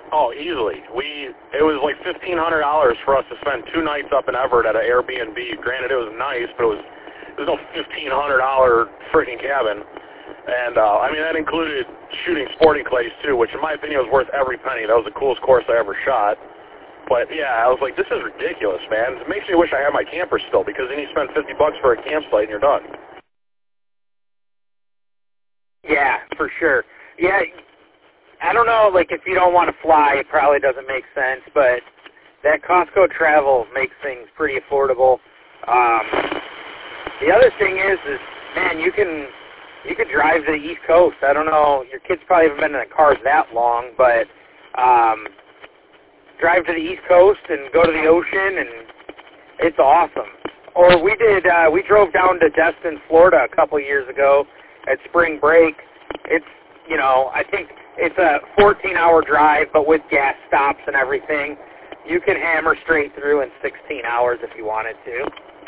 Oh, easily. It was like $1,500 for us to spend 2 nights up in Everett at an Airbnb. Granted, it was nice, but it was no $1,500 freaking cabin. And I mean, that included shooting sporting clays too, which in my opinion was worth every penny. That was the coolest course I ever shot. But yeah, I was like, this is ridiculous, man. It makes me wish I had my camper still, because then you spend $50 for a campsite and you're done. Yeah, for sure. Yeah, I don't know, like, if you don't want to fly, it probably doesn't make sense, but that Costco travel makes things pretty affordable. The other thing is, man, you can drive to the East Coast. I don't know, your kids probably haven't been in the cars that long, but drive to the East Coast and go to the ocean, and it's awesome. Or we drove down to Destin, Florida a couple years ago at spring break. It's, you know, I think it's a 14-hour drive, but with gas stops and everything. You can hammer straight through in 16 hours if you wanted to.